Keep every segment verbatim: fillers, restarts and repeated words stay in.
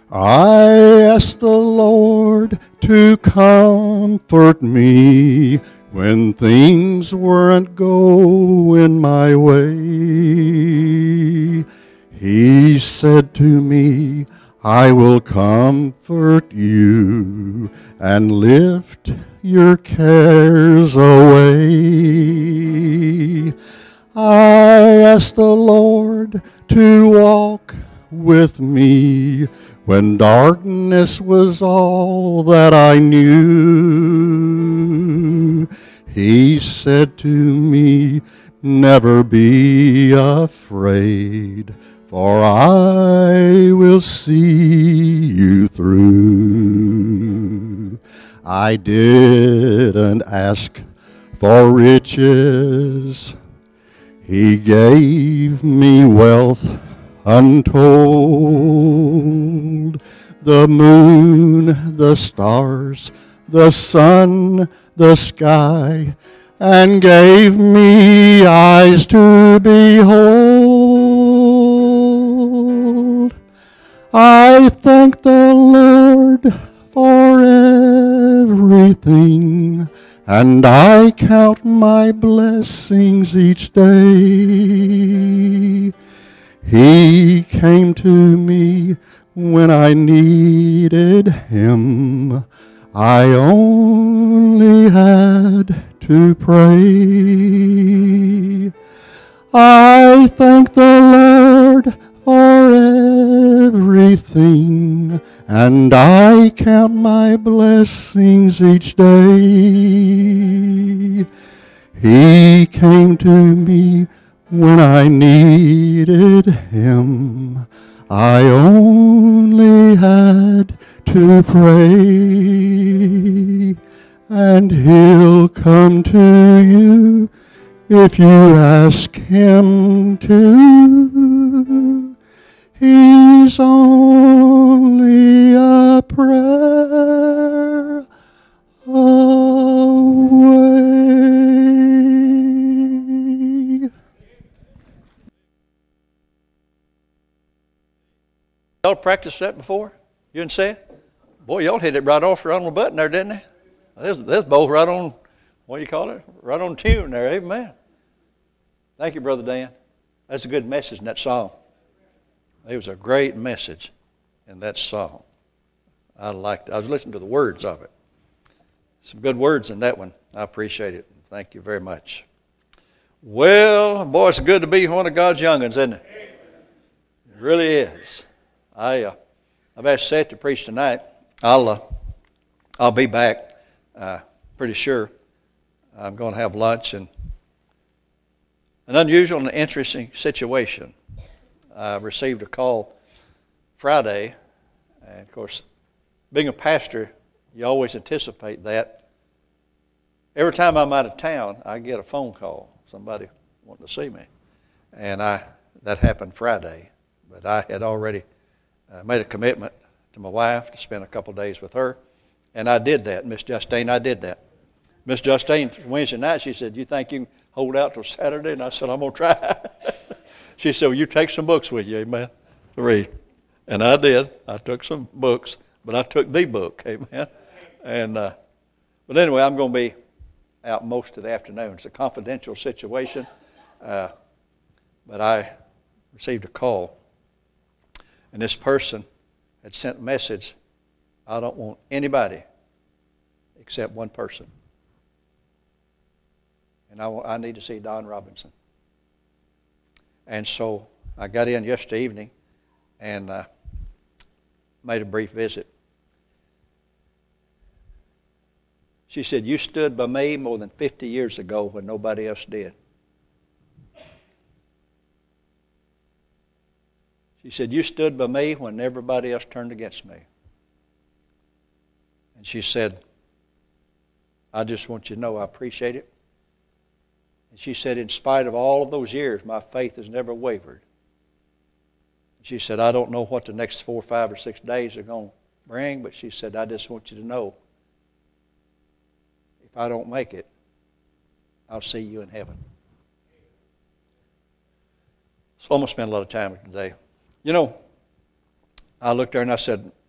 I asked the Lord to comfort me when things weren't going my way. He said to me, I will comfort you and lift your cares away. I asked the Lord to walk with me when darkness was all that I knew. He said to me, never be afraid, for I will see you through. I didn't ask for riches. He gave me wealth untold. The moon, the stars, the sun, the sky, and gave me eyes to behold. I thank the Lord for everything, and I count my blessings each day. He came to me when I needed Him. I only had to pray. I thank the Lord for everything, and I count my blessings each day. He came to me when I needed Him. I only had to pray, and He'll come to you if you ask Him to. He's only a prayer away. Y'all practiced that before? You didn't say it? Boy, y'all hit it right off right on the button there, didn't they? That's, that's both right on, what do you call it? Right on tune there, amen. Thank you, Brother Dan. That's a good message in that song. It was a great message in that song. I liked it. I was listening to the words of it. Some good words in that one. I appreciate it. Thank you very much. Well, boy, it's good to be one of God's young'uns, isn't it? It really is. I, uh, I've asked Seth to preach tonight. I'll, uh, I'll be back, uh, pretty sure. I'm going to have lunch, and an unusual and interesting situation. I received a call Friday, and of course, being a pastor, you always anticipate that. Every time I'm out of town, I get a phone call, somebody wanting to see me. And I that happened Friday, but I had already uh, made a commitment to my wife to spend a couple days with her, and I did that. Miss Justine, I did that. Miss Justine, Wednesday night, she said, you think you can hold out till Saturday? And I said, I'm going to try. She said, well, you take some books with you, amen, to read. And I did. I took some books, but I took the book, amen. And uh, but anyway, I'm going to be out most of the afternoon. It's a confidential situation, uh, but I received a call, and this person had sent a message, I don't want anybody except one person. And I, I need to see Don Robinson. And so I got in yesterday evening and uh, made a brief visit. She said, you stood by me more than fifty years ago when nobody else did. She said, you stood by me when everybody else turned against me. And she said, I just want you to know I appreciate it. And she said, in spite of all of those years, my faith has never wavered. She said, I don't know what the next four, five, or six days are going to bring, but she said, I just want you to know, if I don't make it, I'll see you in heaven. So I'm going to spend a lot of time with you today. You know, I looked there and I said,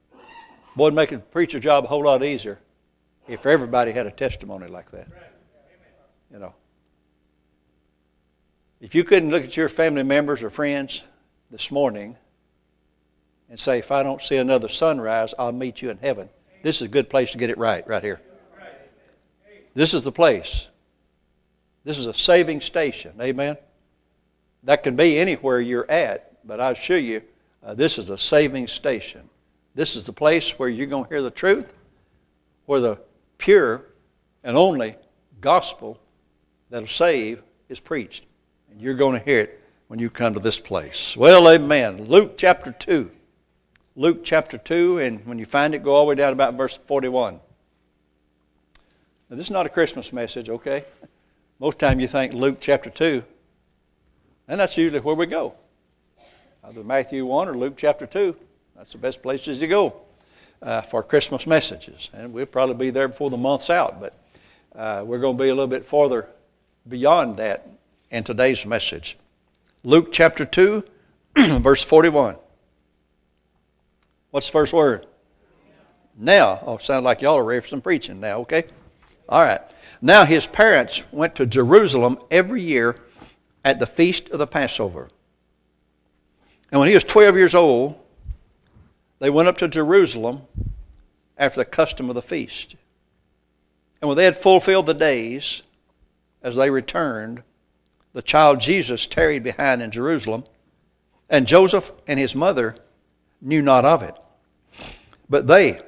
Boy, it'd make a preacher's job a whole lot easier if everybody had a testimony like that. You know. If you couldn't look at your family members or friends this morning and say, if I don't see another sunrise, I'll meet you in heaven. This is a good place to get it right, right here. This is the place. This is a saving station. Amen? That can be anywhere you're at, but I assure you, uh, this is a saving station. This is the place where you're going to hear the truth, where the pure and only gospel that'll save is preached. And you're going to hear it when you come to this place. Well, amen. Luke chapter two. Luke chapter two, and when you find it, go all the way down about verse forty-one. Now, this is not a Christmas message, okay? Most time you think Luke chapter two, and that's usually where we go. Either Matthew one or Luke chapter two. That's the best places to go uh, for Christmas messages. And we'll probably be there before the month's out, but uh, we're going to be a little bit farther beyond that in today's message. Luke chapter two, verse forty-one. What's the first word? Now. Oh, sounds like y'all are ready for some preaching now, okay? All right. Now his parents went to Jerusalem every year at the feast of the Passover. And when he was twelve years old, they went up to Jerusalem after the custom of the feast. And when they had fulfilled the days, as they returned, the child Jesus tarried behind in Jerusalem, and Joseph and his mother knew not of it. But they,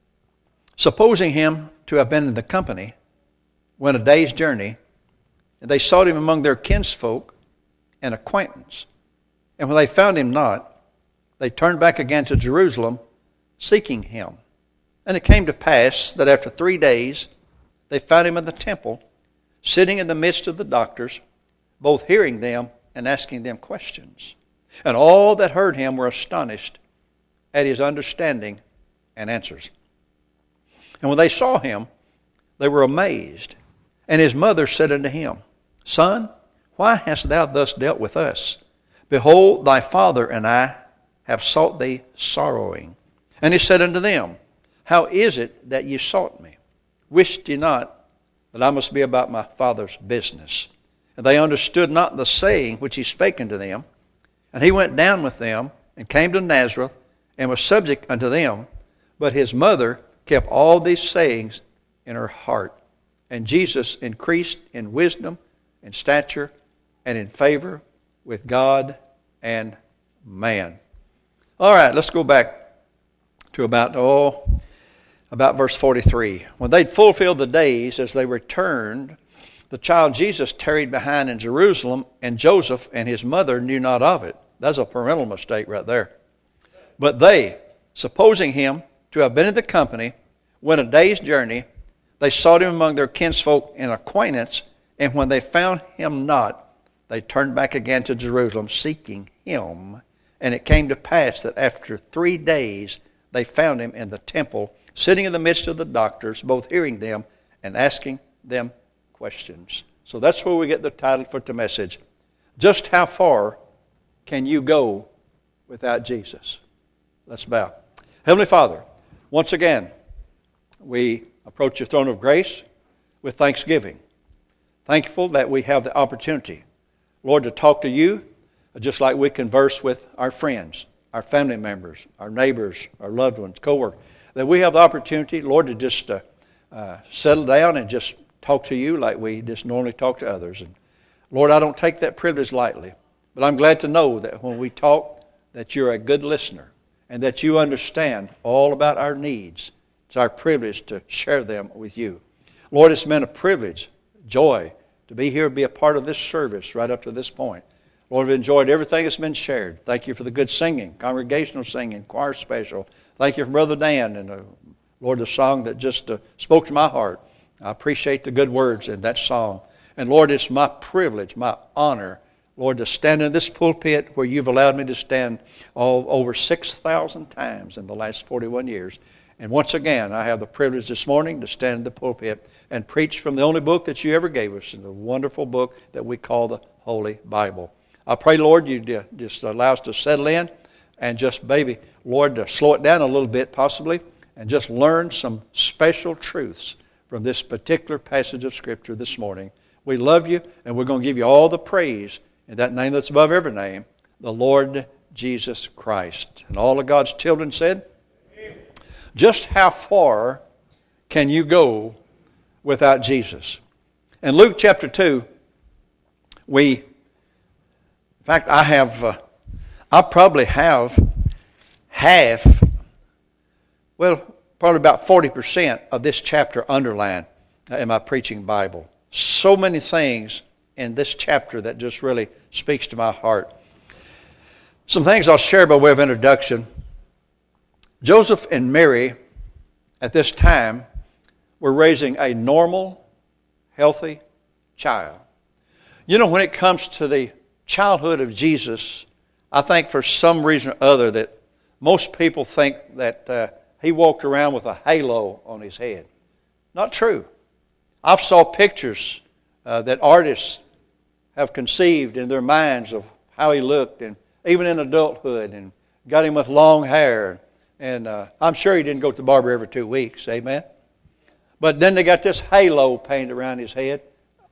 supposing him to have been in the company, went a day's journey, and they sought him among their kinsfolk and acquaintance. And when they found him not, they turned back again to Jerusalem, seeking him. And it came to pass that after three days they found him in the temple, sitting in the midst of the doctors, both hearing them and asking them questions. And all that heard him were astonished at his understanding and answers. And when they saw him, they were amazed. And his mother said unto him, Son, why hast thou thus dealt with us? Behold, thy father and I have sought thee sorrowing. And he said unto them, How is it that ye sought me? Wist ye not that I must be about my Father's business? And they understood not the saying which he spake unto them. And he went down with them, and came to Nazareth, and was subject unto them. But his mother kept all these sayings in her heart. And Jesus increased in wisdom, in stature, and in favor with God and man. All right, let's go back to about, oh, about verse forty-three. When they'd fulfilled the days as they returned, the child Jesus tarried behind in Jerusalem, and Joseph and his mother knew not of it. That's a parental mistake right there. But they, supposing him to have been in the company, went a day's journey. They sought him among their kinsfolk and acquaintance, and when they found him not, they turned back again to Jerusalem, seeking him. And it came to pass that after three days they found him in the temple, sitting in the midst of the doctors, both hearing them and asking them questions. So that's where we get the title for the message. Just how far can you go without Jesus? Let's bow. Heavenly Father, once again, we approach your throne of grace with thanksgiving. Thankful that we have the opportunity, Lord, to talk to you just like we converse with our friends, our family members, our neighbors, our loved ones, co-workers. That we have the opportunity, Lord, to just uh, uh, settle down and just talk to you like we just normally talk to others. And Lord, I don't take that privilege lightly, but I'm glad to know that when we talk, that you're a good listener and that you understand all about our needs. It's our privilege to share them with you. Lord, it's been a privilege, joy, to be here, be a part of this service right up to this point. Lord, we've enjoyed everything that's been shared. Thank you for the good singing, congregational singing, choir special. Thank you for Brother Dan and, uh, Lord, the song that just uh, spoke to my heart. I appreciate the good words in that song. And, Lord, it's my privilege, my honor, Lord, to stand in this pulpit where you've allowed me to stand all, over six thousand times in the last forty-one years. And once again, I have the privilege this morning to stand in the pulpit and preach from the only book that you ever gave us, in the wonderful book that we call the Holy Bible. I pray, Lord, you just allow us to settle in and just, baby, Lord, to slow it down a little bit possibly and just learn some special truths from this particular passage of Scripture this morning. We love you, and we're going to give you all the praise in that name that's above every name, the Lord Jesus Christ. And all of God's children said, Amen. Just how far can you go without Jesus? In Luke chapter two, we, in fact, I have, uh, I probably have half, well, probably about forty percent of this chapter underlined in my preaching Bible. So many things in this chapter that just really speaks to my heart. Some things I'll share by way of introduction. Joseph and Mary at this time were raising a normal, healthy child. You know, when it comes to the childhood of Jesus, I think for some reason or other that most people think that uh, he walked around with a halo on his head. Not true. I've saw pictures uh, that artists have conceived in their minds of how he looked, and even in adulthood, and got him with long hair. And uh, I'm sure he didn't go to the barber every two weeks, amen? But then they got this halo painted around his head.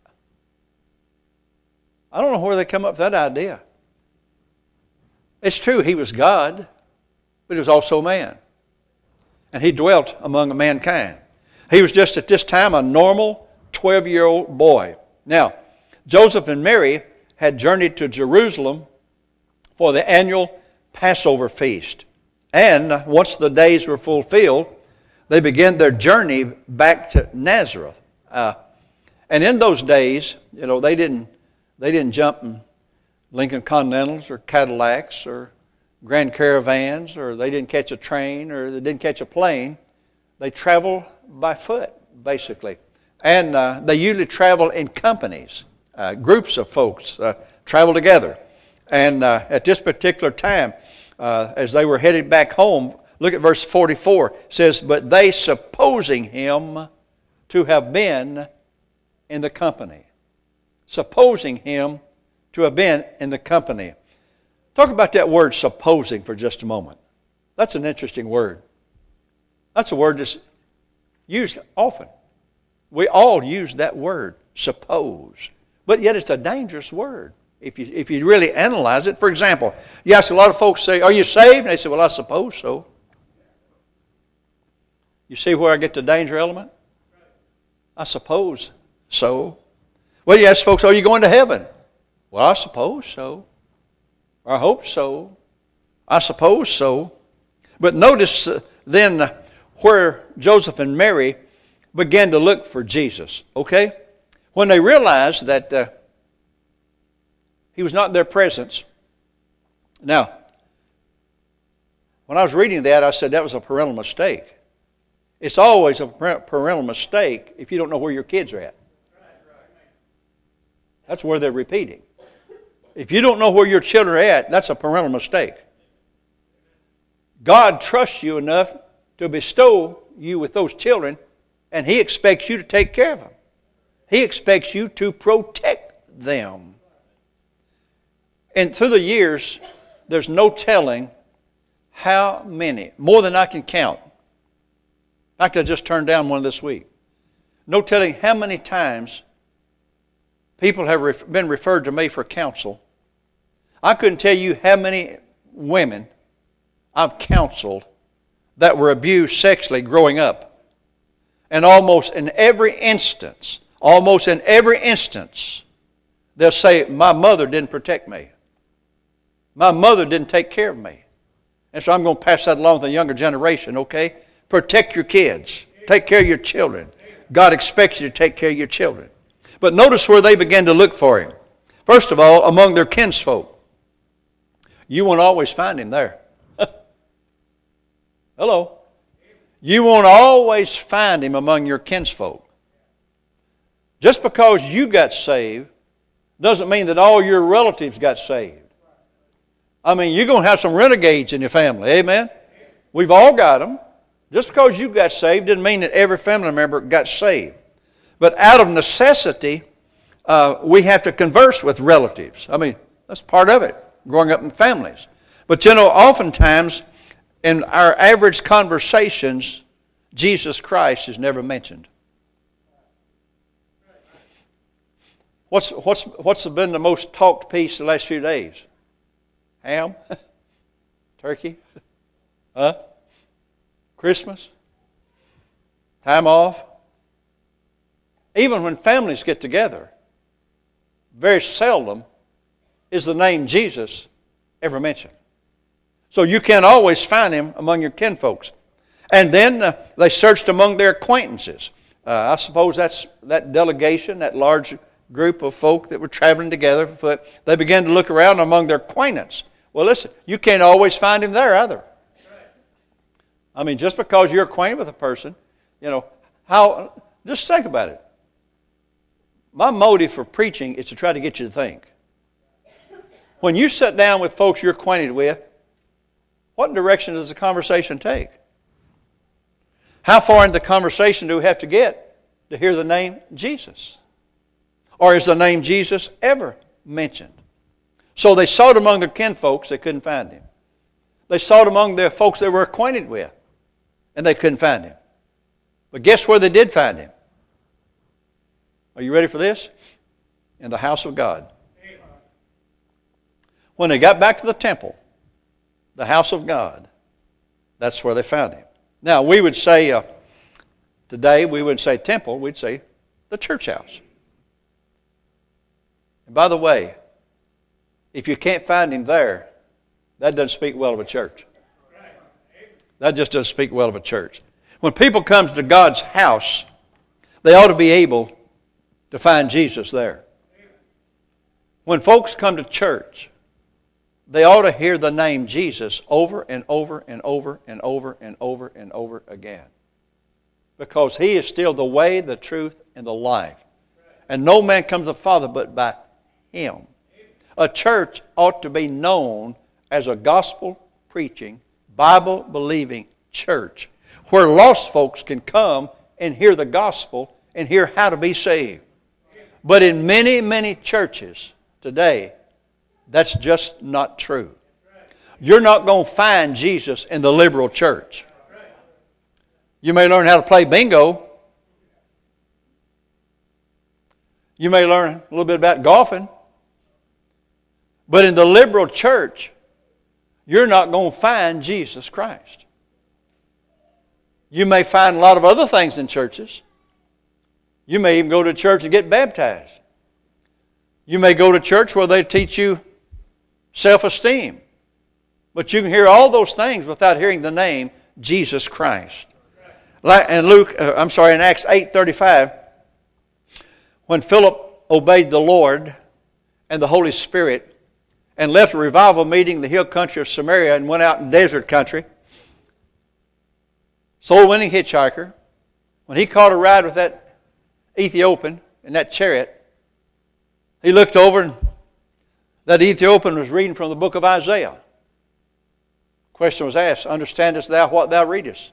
I don't know where they come up with that idea. It's true, he was God, but he was also man. And he dwelt among mankind. He was just at this time a normal twelve-year-old boy. Now, Joseph and Mary had journeyed to Jerusalem for the annual Passover feast. And once the days were fulfilled, they began their journey back to Nazareth. Uh, and in those days, you know, they didn't they didn't jump in Lincoln Continentals or Cadillacs or Grand Caravans, or they didn't catch a train, or they didn't catch a plane. They traveled by foot, basically. And uh, they usually travel in companies. Uh, groups of folks uh, travel together. And uh, at this particular time, uh, as they were headed back home, look at verse forty-four. It says, but they supposing him to have been in the company. Supposing him to have been in the company. Talk about that word supposing for just a moment. That's an interesting word. That's a word that's used often. We all use that word, suppose. But yet it's a dangerous word if you if you really analyze it. For example, you ask a lot of folks, say, are you saved? And they say, well, I suppose so. You see where I get the danger element? I suppose so. Well, you ask folks, are you going to heaven? Well, I suppose so. I hope so. I suppose so. But notice uh, then uh, where Joseph and Mary began to look for Jesus, okay? When they realized that uh, he was not in their presence. Now, when I was reading that, I said that was a parental mistake. It's always a parental mistake if you don't know where your kids are at. That's where they're repeating. If you don't know where your children are at, that's a parental mistake. God trusts you enough to bestow you with those children, and He expects you to take care of them. He expects you to protect them. And through the years, there's no telling how many, more than I can count. In fact, I just turned down one this week. No telling how many times people have ref- been referred to me for counsel. I couldn't tell you how many women I've counseled that were abused sexually growing up. And almost in every instance, almost in every instance, they'll say, my mother didn't protect me. My mother didn't take care of me. And so I'm going to pass that along to the younger generation, okay? Protect your kids. Take care of your children. God expects you to take care of your children. But notice where they began to look for Him. First of all, among their kinsfolk. You won't always find Him there. Hello. You won't always find Him among your kinsfolk. Just because you got saved doesn't mean that all your relatives got saved. I mean, you're going to have some renegades in your family. Amen? We've all got them. Just because you got saved didn't mean that every family member got saved. But out of necessity, uh, we have to converse with relatives. I mean, that's part of it, growing up in families. But you know, oftentimes in our average conversations, Jesus Christ is never mentioned. What's, what's, what's been the most talked piece the last few days? Ham? Turkey? Huh? Christmas? Time off? Even when families get together, very seldom is the name Jesus ever mentioned. So you can't always find him among your kinfolks. And then uh, they searched among their acquaintances. Uh, I suppose that's that delegation, that large group of folk that were traveling together. But they began to look around among their acquaintance. Well, listen, you can't always find him there either. I mean, just because you're acquainted with a person, you know, how, just think about it. My motive for preaching is to try to get you to think. When you sit down with folks you're acquainted with, what direction does the conversation take? How far into the conversation do we have to get to hear the name Jesus? Or is the name Jesus ever mentioned? So they sought among their kinfolks, they couldn't find him. They sought among their folks they were acquainted with, and they couldn't find him. But guess where they did find him? Are you ready for this? In the house of God. When they got back to the temple, the house of God, that's where they found him. Now, we would say, uh, today, we wouldn't say temple, we'd say the church house. And by the way, if you can't find him there, that doesn't speak well of a church. That just doesn't speak well of a church. When people come to God's house, they ought to be able to find Jesus there. When folks come to church, they ought to hear the name Jesus over and over and over and over and over and over again. Because he is still the way, the truth, and the life. And no man comes to the Father but by him. A church ought to be known as a gospel-preaching, Bible-believing church where lost folks can come and hear the gospel and hear how to be saved. But in many, many churches today, that's just not true. You're not going to find Jesus in the liberal church. You may learn how to play bingo. You may learn a little bit about golfing. But in the liberal church, you're not going to find Jesus Christ. You may find a lot of other things in churches. You may even go to church and get baptized. You may go to church where they teach you self-esteem. But you can hear all those things without hearing the name Jesus Christ. Like in Luke, uh, I'm sorry, in Acts eight thirty-five, when Philip obeyed the Lord and the Holy Spirit and left a revival meeting in the hill country of Samaria and went out in desert country, soul-winning hitchhiker, when he caught a ride with that Ethiopian in that chariot, he looked over and that Ethiopian was reading from the book of Isaiah. Question was asked, understandest thou what thou readest?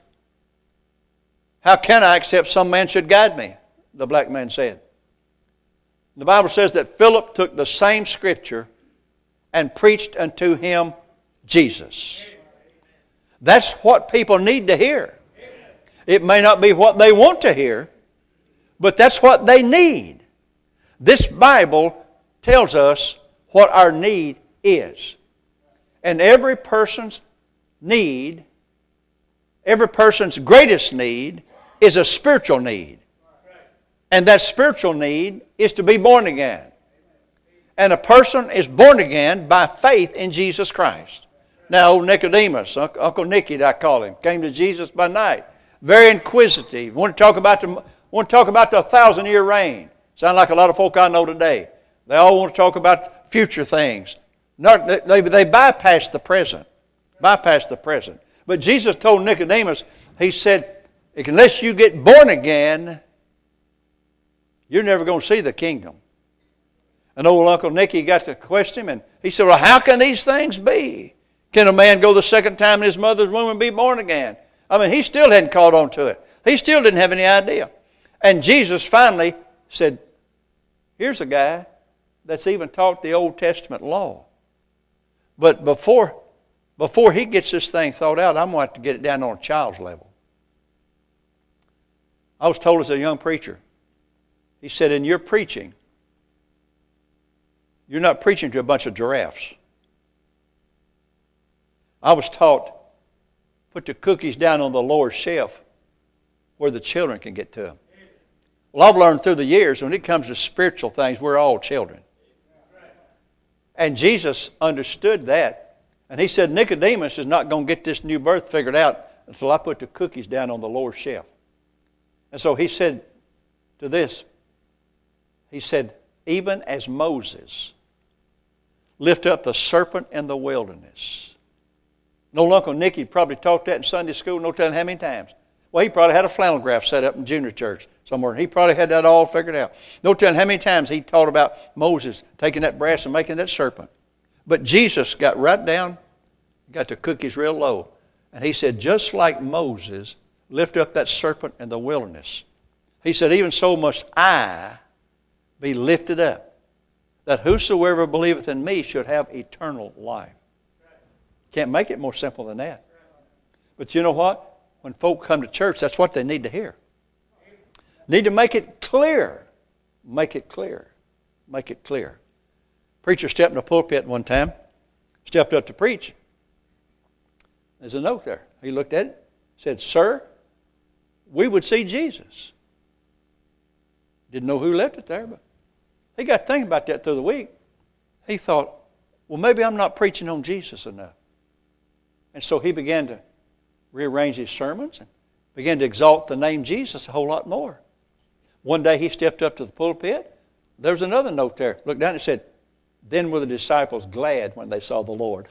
How can I except some man should guide me? The black man said. The Bible says that Philip took the same scripture and preached unto him Jesus. That's what people need to hear. It may not be what they want to hear, but that's what they need. This Bible tells us what our need is. And every person's need, every person's greatest need is a spiritual need. And that spiritual need is to be born again. And a person is born again by faith in Jesus Christ. Now, old Nicodemus, Uncle Nicky, I call him, came to Jesus by night. Very inquisitive. Want to talk about the, want to talk about the thousand-year reign. Sound like a lot of folk I know today. They all want to talk about future things. Not, they, they bypass the present. Bypass the present. But Jesus told Nicodemus, he said, unless you get born again, you're never going to see the kingdom. And old Uncle Nicky got to question him, and he said, well, how can these things be? Can a man go the second time in his mother's womb and be born again? I mean, he still hadn't caught on to it. He still didn't have any idea. And Jesus finally said, here's a guy that's even taught the Old Testament law. But before, before he gets this thing thought out, I'm going to have to get it down on a child's level. I was told as a young preacher, he said, in your preaching, you're not preaching to a bunch of giraffes. I was taught, put the cookies down on the lower shelf where the children can get to them. Well, I've learned through the years, when it comes to spiritual things, we're all children. And Jesus understood that. And he said, Nicodemus is not going to get this new birth figured out until I put the cookies down on the lower shelf. And so he said to this, he said, even as Moses lifted up the serpent in the wilderness. No, Uncle Nicky probably taught that in Sunday school, no telling how many times. Well, he probably had a flannel graph set up in junior church somewhere. He probably had that all figured out. No telling how many times he taught about Moses taking that brass and making that serpent. But Jesus got right down, got the cookies real low. And he said, just like Moses lifted up that serpent in the wilderness, he said, even so must I be lifted up, that whosoever believeth in me should have eternal life. Can't make it more simple than that. But you know what? When folk come to church, that's what they need to hear. Need to make it clear. Make it clear. Make it clear. Preacher stepped in the pulpit one time, stepped up to preach. There's a note there. He looked at it, said, sir, we would see Jesus. Didn't know who left it there, but he got thinking about that through the week. He thought, well, maybe I'm not preaching on Jesus enough. And so he began to rearrange his sermons and began to exalt the name Jesus a whole lot more. One day he stepped up to the pulpit. There was another note there. Looked down and said, then were the disciples glad when they saw the Lord.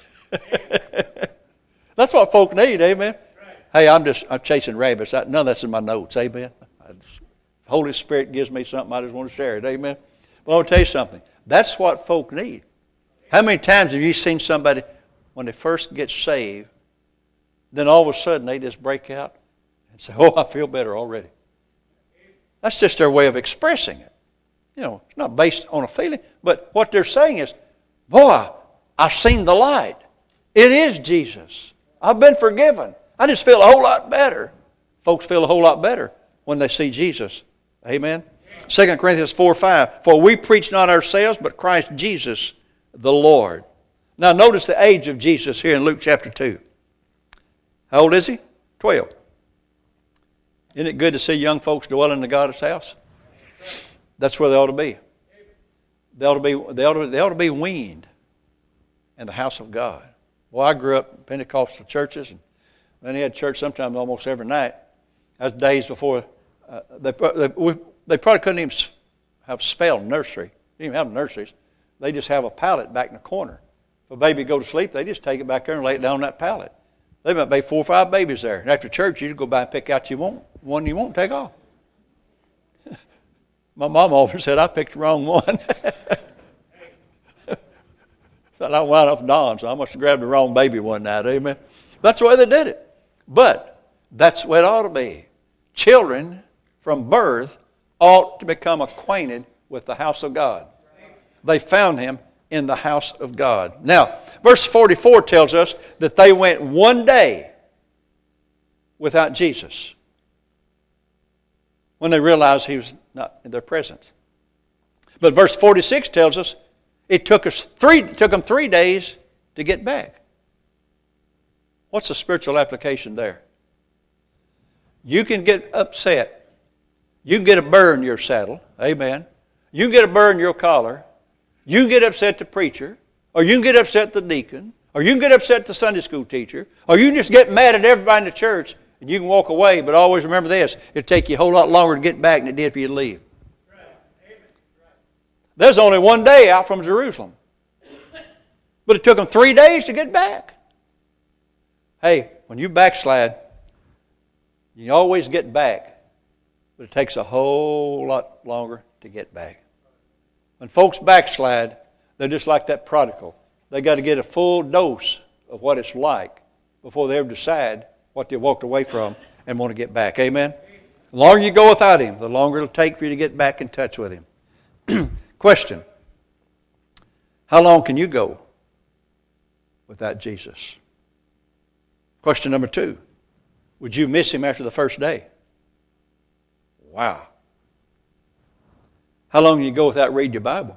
That's what folk need, amen? Right. Hey, I'm just I'm chasing rabbits. I, none of that's in my notes, amen? I just, the Holy Spirit gives me something, I just want to share it, amen? But I want to tell you something. That's what folk need. How many times have you seen somebody, when they first get saved, then all of a sudden they just break out and say, oh, I feel better already. That's just their way of expressing it. You know, it's not based on a feeling, but what they're saying is, boy, I've seen the light. It is Jesus. I've been forgiven. I just feel a whole lot better. Folks feel a whole lot better when they see Jesus. Amen? Second Corinthians four five, for we preach not ourselves, but Christ Jesus the Lord. Now notice the age of Jesus here in Luke chapter two. How old is he? Twelve. Isn't it good to see young folks dwelling in the God's house? That's where they ought to be. They ought to be, they ought to, they ought to be weaned in the house of God. Well, I grew up in Pentecostal churches, and they had church sometimes almost every night. That was days before uh, they, they, we, they probably couldn't even have spelled nursery. They didn't even have nurseries. They just have a pallet back in the corner. If a baby go to sleep, they just take it back there and lay it down on that pallet. They might be four or five babies there. And after church, you just go by and pick out you want, one you won't take off. My mom often said, I picked the wrong one. But I wound up Don, so I must have grabbed the wrong baby one night. Amen. That's the way they did it. But that's the way it ought to be. Children from birth ought to become acquainted with the house of God. They found him in the house of God. Now, verse forty-four tells us that they went one day without Jesus when they realized he was not in their presence. But verse forty-six tells us it took us three it took them three days to get back. What's the spiritual application there? You can get upset. You can get a burr in your saddle. Amen. You can get a burr in your collar. You can get upset at the preacher, or you can get upset at the deacon, or you can get upset at the Sunday school teacher, or you can just get mad at everybody in the church and you can walk away, but always remember this, it'll take you a whole lot longer to get back than it did for you to leave. Right. Amen. Right. There's only one day out from Jerusalem. But it took them three days to get back. Hey, when you backslide, you always get back, but it takes a whole lot longer to get back. When folks backslide, they're just like that prodigal. They got to get a full dose of what it's like before they ever decide what they walked away from and want to get back. Amen? The longer you go without him, the longer it'll take for you to get back in touch with him. Question. How long can you go without Jesus? Question number two. Would you miss him after the first day? Wow. How long can you go without reading your Bible?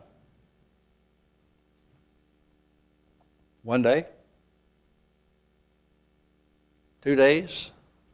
One day? Two days?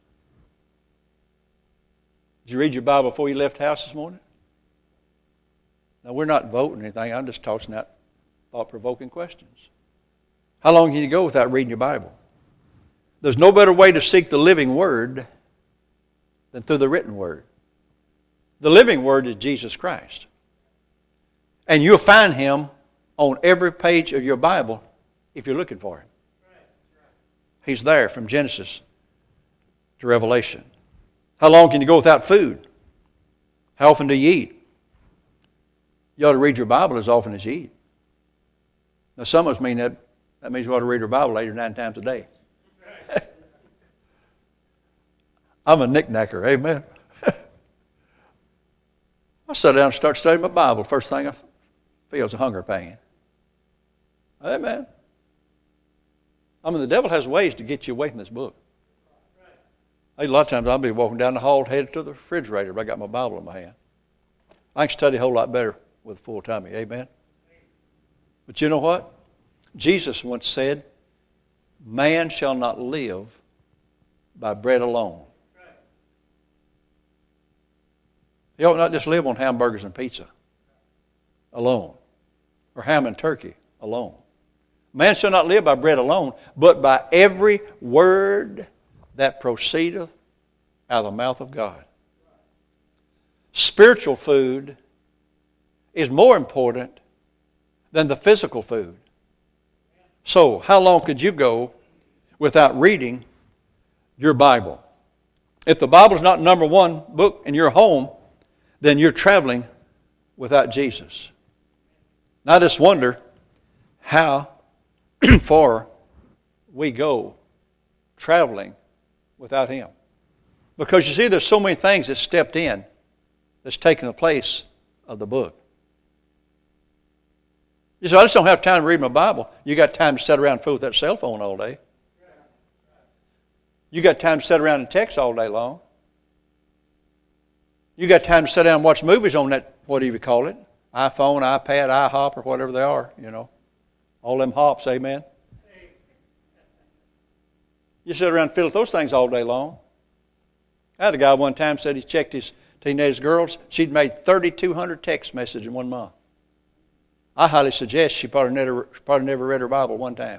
Did you read your Bible before you left the house this morning? Now, we're not voting or anything. I'm just tossing out thought-provoking questions. How long can you go without reading your Bible? There's no better way to seek the living Word than through the written Word. The living Word is Jesus Christ. And you'll find Him on every page of your Bible if you're looking for Him. He's there from Genesis to Revelation. How long can you go without food? How often do you eat? You ought to read your Bible as often as you eat. Now, some of us mean that that means you ought to read your Bible eight or nine times a day. I'm a knickknacker, amen. I sit down and start studying my Bible. First thing I feel is a hunger pain. Amen. I mean, the devil has ways to get you away from this book. A lot of times I'll be walking down the hall headed to the refrigerator, but I got my Bible in my hand. I can study a whole lot better with a full tummy, amen. But you know what? Jesus once said, man shall not live by bread alone. You ought not just live on hamburgers and pizza alone, or ham and turkey alone. Man shall not live by bread alone, but by every word that proceedeth out of the mouth of God. Spiritual food is more important than the physical food. So, how long could you go without reading your Bible? If the Bible is not number one book in your home, then you're traveling without Jesus. Now I just wonder how far we go traveling without Him. Because you see, there's so many things that stepped in that's taken the place of the book. You say, I just don't have time to read my Bible. You got time to sit around and fool with that cell phone all day. You got time to sit around and text all day long. You got time to sit down and watch movies on that, whatever you call it, iPhone, iPad, iHop, or whatever they are, you know. All them hops, amen. You sit around and fiddle with those things all day long. I had a guy one time said he checked his teenage girls. She'd made thirty-two hundred text messages in one month. I highly suggest she probably never, probably never read her Bible one time.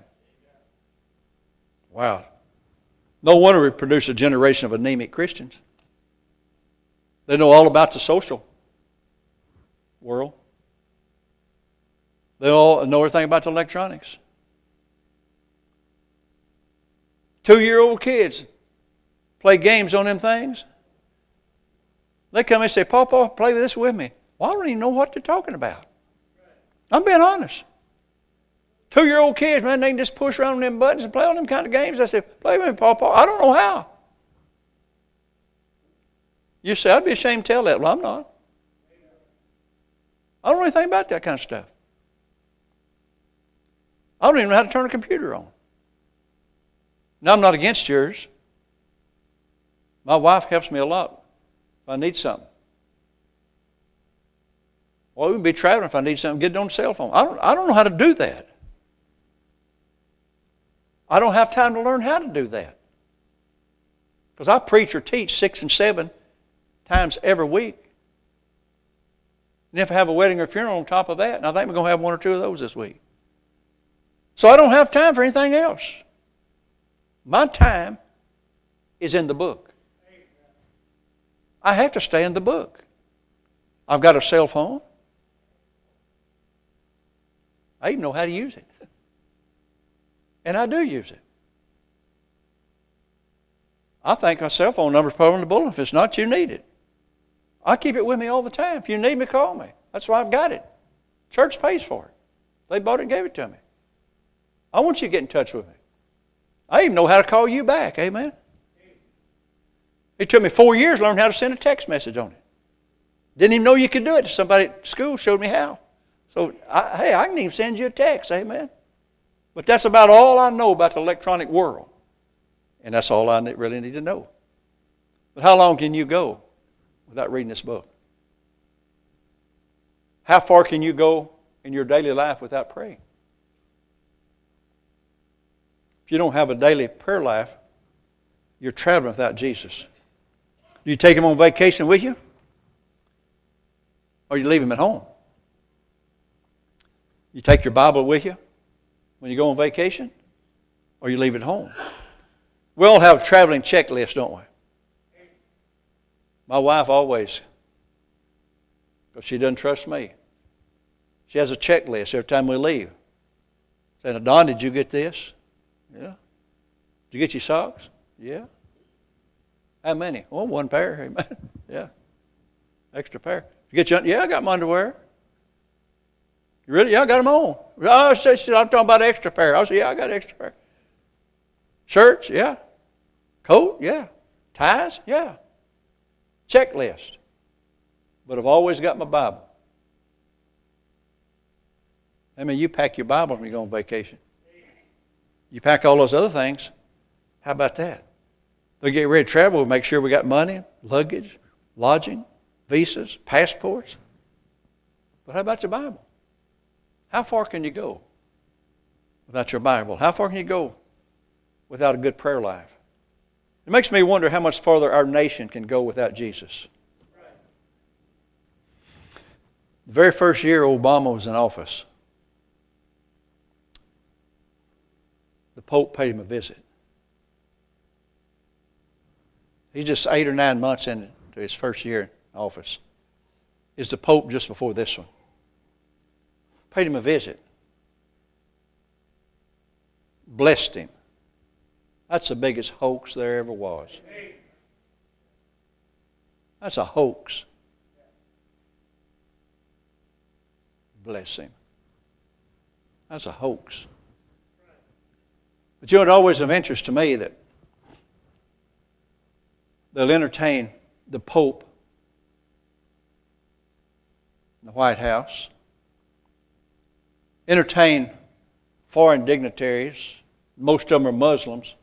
Wow. No wonder we produce a generation of anemic Christians. They know all about the social world. They all know everything about the electronics. Two-year-old kids play games on them things. They come and say, Papa, play this with me. Well, I don't even know what they're talking about. I'm being honest. Two-year-old kids, man, they can just push around on them buttons and play on them kind of games. I said, play with me, Papa. I don't know how. You say, I'd be ashamed to tell that. Well, I'm not. I don't know anything about that kind of stuff. I don't even know how to turn a computer on. Now, I'm not against yours. My wife helps me a lot if I need something. Well, we can be traveling if I need something, get it on the cell phone. I don't, I don't know how to do that. I don't have time to learn how to do that. Because I preach or teach six and seven times every week. And if I have a wedding or a funeral on top of that, and I think we're going to have one or two of those this week. So I don't have time for anything else. My time is in the book. I have to stay in the book. I've got a cell phone. I even know how to use it. And I do use it. I think my cell phone number is put on the bulletin. If it's not, you need it. I keep it with me all the time. If you need me, call me. That's why I've got it. Church pays for it. They bought it and gave it to me. I want you to get in touch with me. I even know how to call you back. Amen. It took me four years to learn how to send a text message on it. Didn't even know you could do it. Somebody at school showed me how. So, I, hey, I can even send you a text. Amen. But that's about all I know about the electronic world. And that's all I really need to know. But how long can you go without reading this book? How far can you go in your daily life without praying? If you don't have a daily prayer life, you're traveling without Jesus. Do you take Him on vacation with you? Or you leave Him at home? You take your Bible with you when you go on vacation? Or you leave it at home? We all have a traveling checklist, don't we? My wife always, because she doesn't trust me. She has a checklist every time we leave. Saying, Don, did you get this? Yeah. Did you get your socks? Yeah. How many? Oh, one pair. Amen. Yeah. Extra pair. You get your, yeah, I got my underwear. Really? Yeah, I got them on. Oh, she said, I'm talking about an extra pair. I said, yeah, I got an extra pair. Shirts? Yeah. Coat? Yeah. Ties? Yeah. Checklist. But I've always got my Bible. I mean, you pack your Bible when you go on vacation. You pack all those other things. How about that? We get ready to travel, we make sure we got money, luggage, lodging, visas, passports. But how about your Bible? How far can you go without your Bible? How far can you go without a good prayer life? It makes me wonder how much farther our nation can go without Jesus. The very first year Obama was in office, the Pope paid him a visit. He's just eight or nine months into his first year in office. Is the Pope just before this one? Paid him a visit. Blessed him. That's the biggest hoax there ever was. That's a hoax. Bless him. That's a hoax. But you know, it's always of interest to me that they'll entertain the Pope in the White House, entertain foreign dignitaries, most of them are Muslims,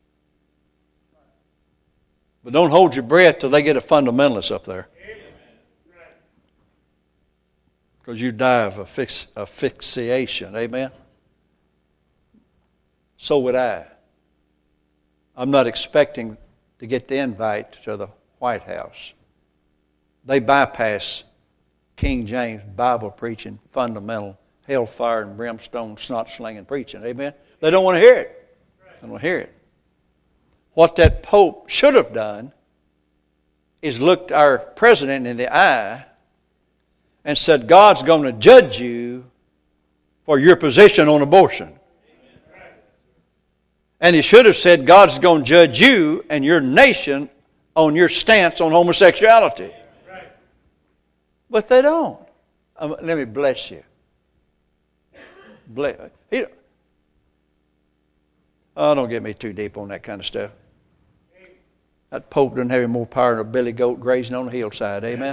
but don't hold your breath till they get a fundamentalist up there. Because you die of affix, asphyxiation. Amen? So would I. I'm not expecting to get the invite to the White House. They bypass King James Bible preaching, fundamental, hellfire and brimstone, snot-slinging preaching. Amen? They don't want to hear it. They don't want to hear it. What that Pope should have done is looked our president in the eye and said, God's going to judge you for your position on abortion. And he should have said, God's going to judge you and your nation on your stance on homosexuality. But they don't. Um, let me bless you. Bless. He, oh, don't get me too deep on that kind of stuff. That Pope doesn't have any more power than a billy goat grazing on the hillside. Amen?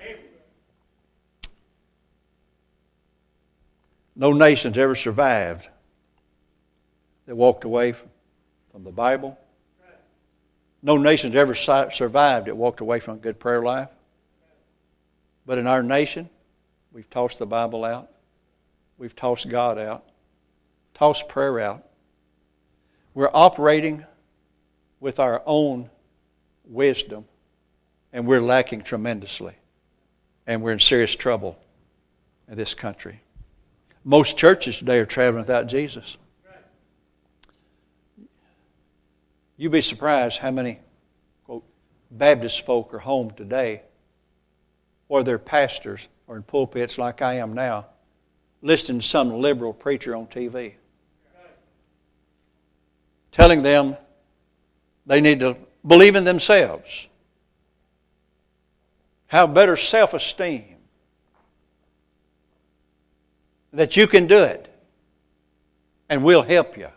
No nation's ever survived that walked away from the Bible. No nation's ever survived that walked away from a good prayer life. But in our nation, we've tossed the Bible out. We've tossed God out. Tossed prayer out. We're operating with our own wisdom, and we're lacking tremendously. And we're in serious trouble in this country. Most churches today are traveling without Jesus. You'd be surprised how many, quote, Baptist folk are home today, or their pastors are in pulpits like I am now, listening to some liberal preacher on T V, telling them they need to believe in themselves, have better self-esteem, that you can do it, and we'll help you.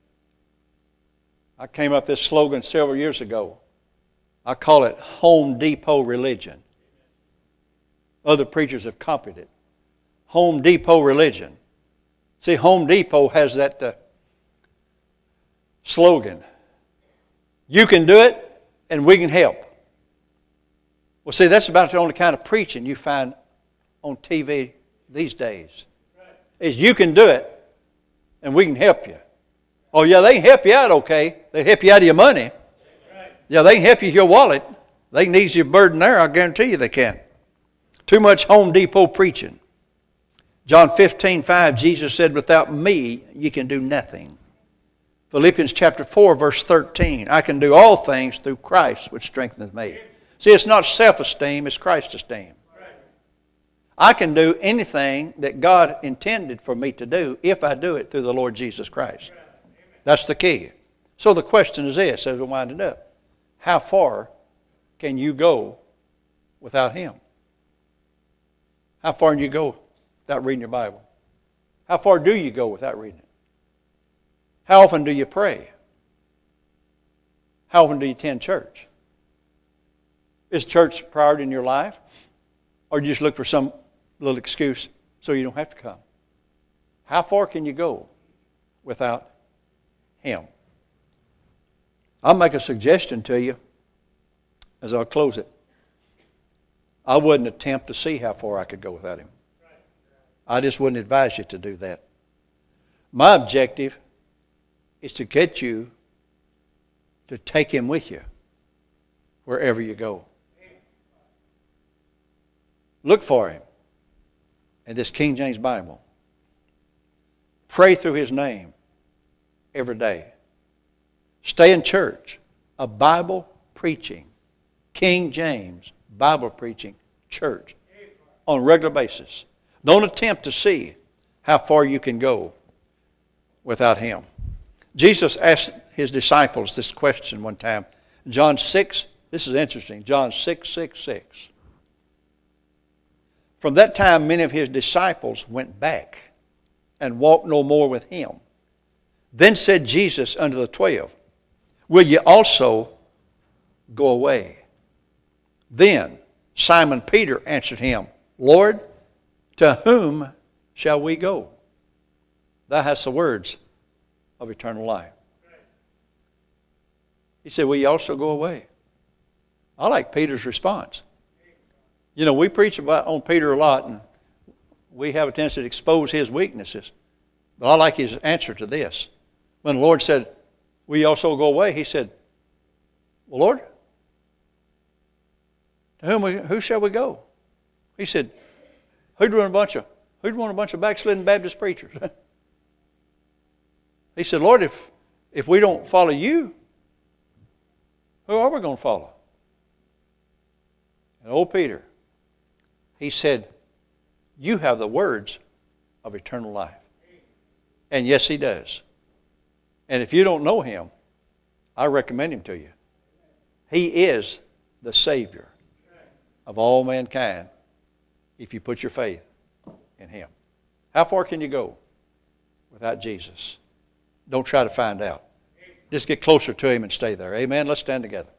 I came up with this slogan several years ago. I call it Home Depot religion. Other preachers have copied it. Home Depot religion. See, Home Depot has that uh, slogan. You can do it, and we can help. Well, see, that's about the only kind of preaching you find on T V these days. Is you can do it, and we can help you. Oh, yeah, they can help you out, okay. They help you out of your money. Yeah, they can help you with your wallet. They can ease your burden there, I guarantee you they can. Too much Home Depot preaching. John fifteen five, Jesus said, without me, you can do nothing. Philippians chapter four, verse thirteen, I can do all things through Christ, which strengtheneth me. See, it's not self-esteem, it's Christ-esteem. I can do anything that God intended for me to do if I do it through the Lord Jesus Christ. That's the key. So the question is this, as we wind it up. How far can you go without Him? How far can you go without reading your Bible? How far do you go without reading it? How often do you pray? How often do you attend church? Is church a priority in your life? Or do you just look for some little excuse so you don't have to come? How far can you go without Him? I'll make a suggestion to you as I'll close it. I wouldn't attempt to see how far I could go without Him. I just wouldn't advise you to do that. My objective is to get you to take Him with you wherever you go. Look for Him in this King James Bible. Pray through His name every day. Stay in church, a Bible preaching, King James Bible preaching church on a regular basis. Don't attempt to see how far you can go without Him. Jesus asked His disciples this question one time. John six, this is interesting, John six, six, six. From that time, many of His disciples went back and walked no more with Him. Then said Jesus unto the twelve, will ye also go away? Then Simon Peter answered Him, Lord, to whom shall we go? Thou hast the words of eternal life. He said, will ye also go away? I like Peter's response. You know, we preach about on Peter a lot, and we have a tendency to expose his weaknesses. But I like his answer to this. When the Lord said, will you also go away? He said, well, Lord, to whom we, who shall we go? He said, who'd want a bunch of who'd want a bunch of backslidden Baptist preachers? He said, Lord, if if we don't follow you, who are we going to follow? And old Peter, he said, you have the words of eternal life. And yes, he does. And if you don't know Him, I recommend Him to you. He is the Savior of all mankind if you put your faith in Him. How far can you go without Jesus? Don't try to find out. Just get closer to Him and stay there. Amen? Let's stand together.